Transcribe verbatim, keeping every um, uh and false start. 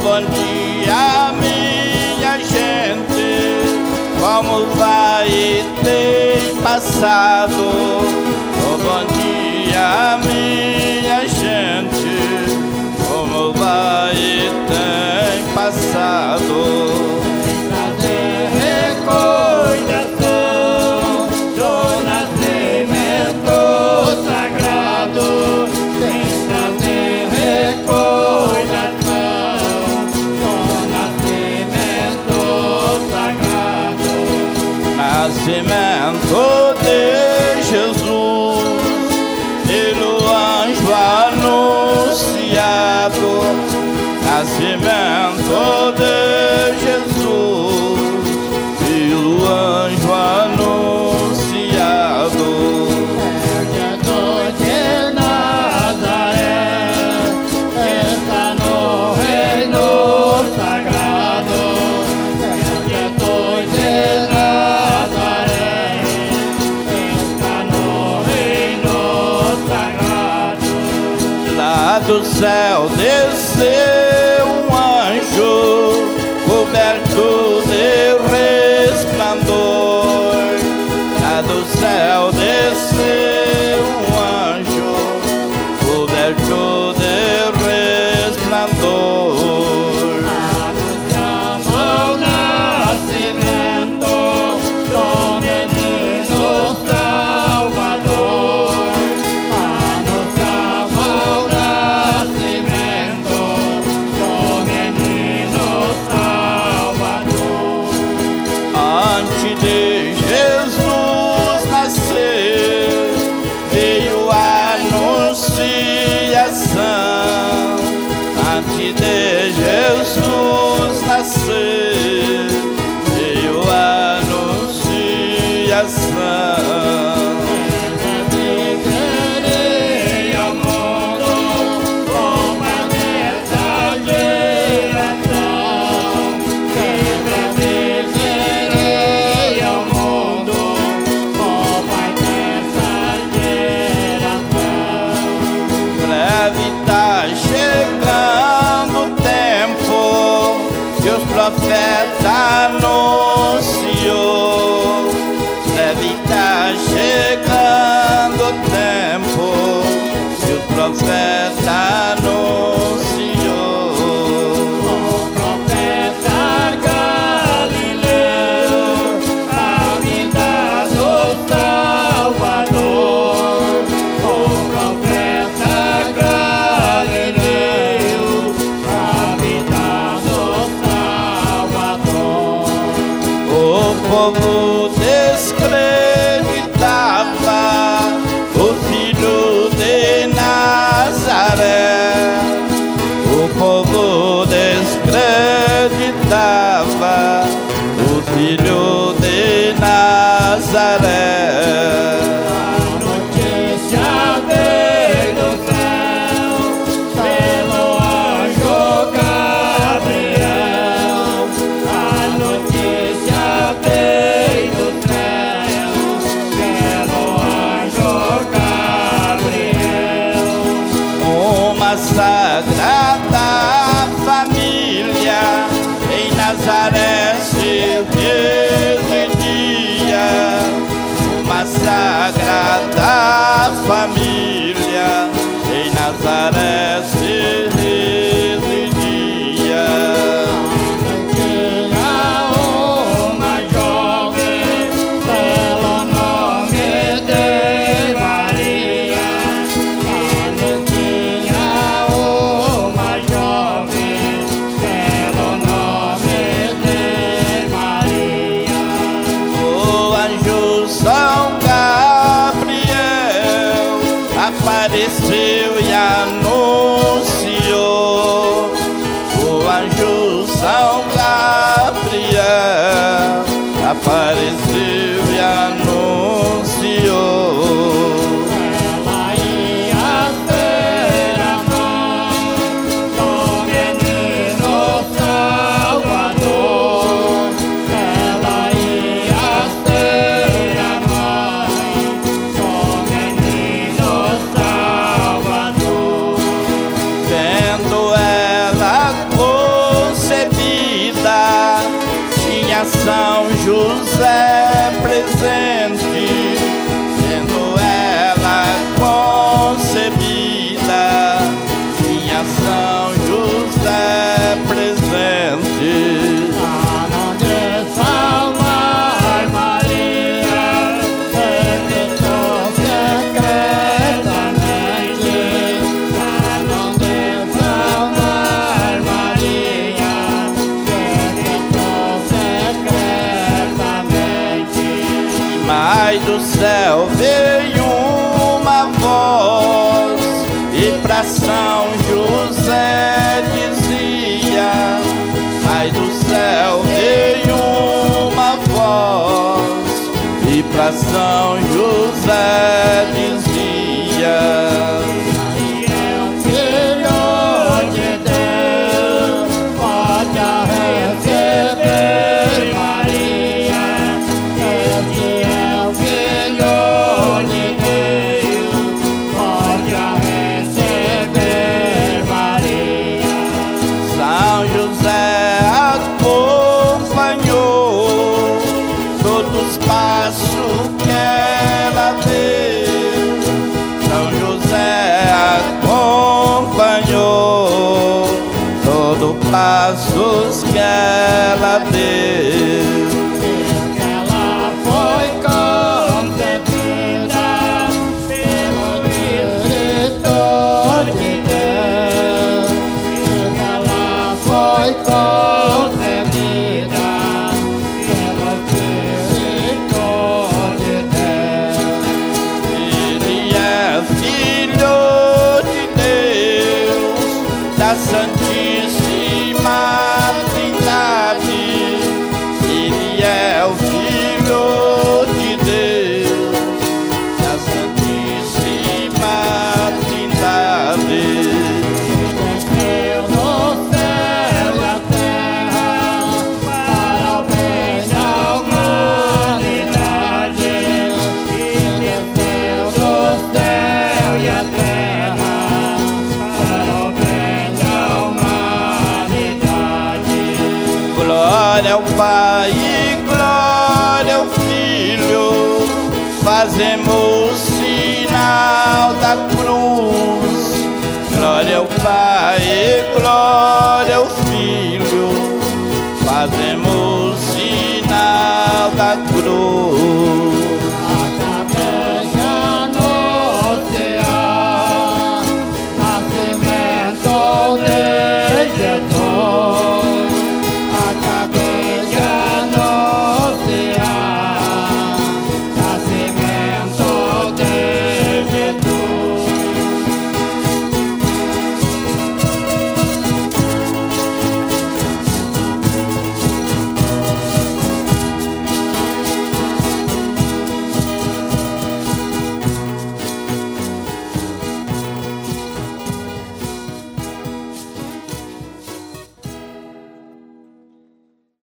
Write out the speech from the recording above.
bom dia, minha gente, como vai e tem passado? Oh, bom dia, minha gente, como vai e tem passado? Nascimento de Jesus, pelo anjo anunciado. Nascimento de Jesus, pelo anjo anunciado. Jesus de Nazaré está no reino sagrado. Jesus de Nazaré está no reino sagrado. Lá do céu desceu um anjo coberto de resplandor. Lá do céu desceu um anjo coberto de resplandor. Anunciava o nascimento do menino Salvador. Anunciava o nascimento do menino Salvador. Antes de Jesus nascer, veio a anunciação. Antes de Jesus nascer, veio a anunciação. Viverei ao mundo como nessa geração. Viverei ao mundo como nessa geração. Breve tá chegando o tempo que os profetas anunciou. Breve tá chegando o tempo que os profetas anunciou. O profeta Galileu, a vida do Salvador. O profeta Galileu, a vida do Salvador. O povo descreditava o filho de Nazaré. O povo descreditava o filho de Nazaré. A notícia veio do céu pelo anjo Gabriel. A notícia veio do céu pelo anjo Gabriel. Uma sagrada família em Nazaré se residia. Uma sagrada família em Nazaré se residia. Tinha uma jovem pelo nome de Maria. Não tinha uma jovem pelo nome de Maria. O anjo São Gabriel apareceu e anunciou. O anjo São Gabriel apareceu e anunciou. Ela ia ser a mãe do menino Salvador. Ela ia ser a mãe do menino Salvador. Vendo ela do céu veio uma voz e pra São José dizia: ai, do céu veio uma voz e pra São José dizia: passo que ela deu. São José acompanhou todo passos que ela deu. Ela foi concebida pelo Espírito de Deus. Ela foi concebida pelo Espírito de Deus. Ele é filho de Deus, da Santíssima Trindade. Ele é o Filho de Deus, da Santíssima Trindade. Desceu do céu e a terra para o bem da humanidade. E desceu do céu e a terra para o bem da humanidade. Glória ao Pai e glória ao Filho, fazemos sinal da cruz. Glória ao Pai e glória ao Filho,